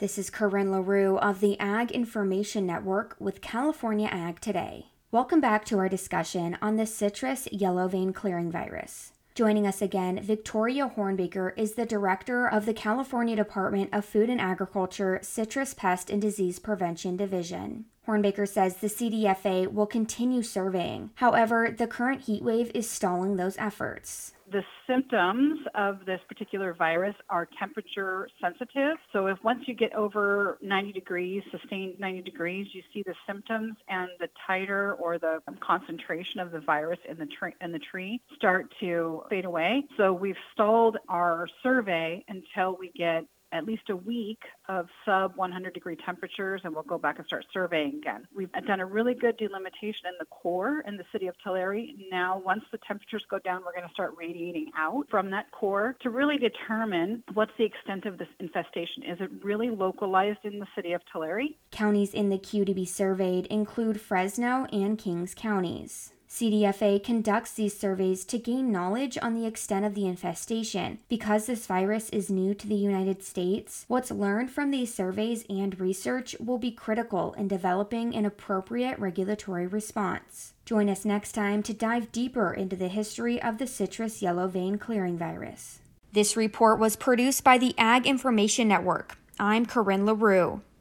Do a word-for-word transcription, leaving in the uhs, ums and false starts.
This is Corinne LaRue of the Ag Information Network with California Ag Today. Welcome back to our discussion on the citrus yellow vein clearing virus. Joining us again, Victoria Hornbaker is the director of the California Department of Food and Agriculture Citrus Pest and Disease Prevention Division. Hornbaker says the C D F A will continue surveying. However, the current heat wave is stalling those efforts. The symptoms of this particular virus are temperature sensitive. So if once you get over ninety degrees, sustained ninety degrees, you see the symptoms and the titer or the concentration of the virus in the, tree, in the tree start to fade away. So we've stalled our survey until we get at least a week of sub one hundred degree temperatures, and we'll go back and start surveying again. We've done a really good delimitation in the core in the city of Tulare. Now, once the temperatures go down, we're going to start radiating out from that core to really determine what's the extent of this infestation. Is it really localized in the city of Tulare? Counties in the queue to be surveyed include Fresno and Kings counties. C D F A conducts these surveys to gain knowledge on the extent of the infestation. Because this virus is new to the United States, what's learned from these surveys and research will be critical in developing an appropriate regulatory response. Join us next time to dive deeper into the history of the citrus yellow vein clearing virus. This report was produced by the Ag Information Network. I'm Corinne LaRue.